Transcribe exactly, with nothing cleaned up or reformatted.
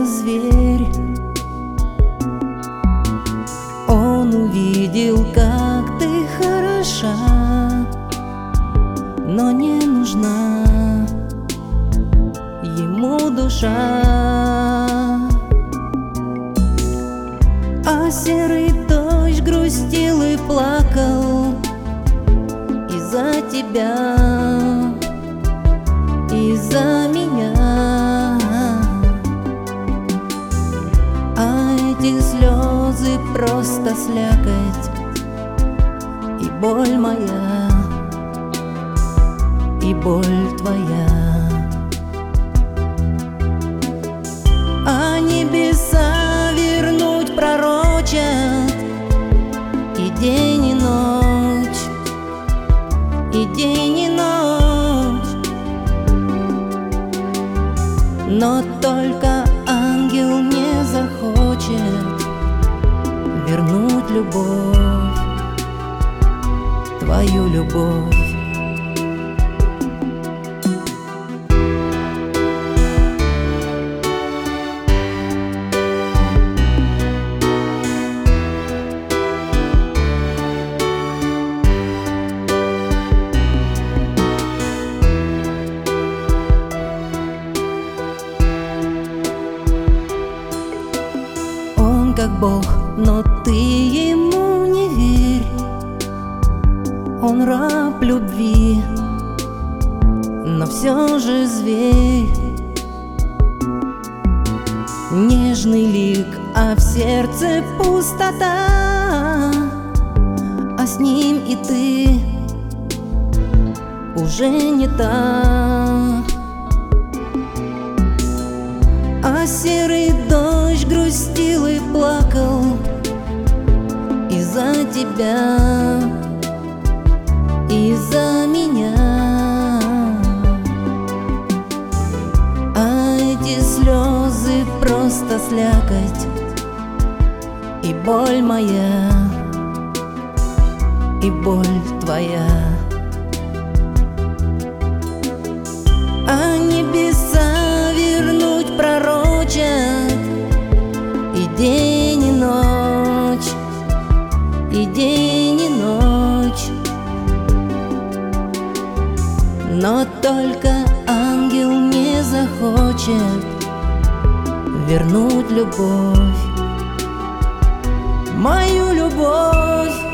зверь. Он увидел, как ты хороша, но не нужна ему душа. А серый дождь грустил и плакал из-за тебя, из-за меня. А эти слезы просто слякоть и боль моя, и боль твоя. А небеса вернуть пророчат и день, и ночь, и день, и ночь. Но только ангел не захочет вернуть любовь, твою любовь. Как Бог, но ты ему не верь. Он раб любви, но все же зверь. Нежный лик, а в сердце пустота, а с ним и ты уже не та. А серый дождь грустил и плакал из-за тебя, из-за меня. А эти слезы просто слякоть и боль моя, и боль твоя. А небеса вернуть пророчат и день, и ночь, и день, и ночь. Но только ангел не захочет вернуть любовь, мою любовь.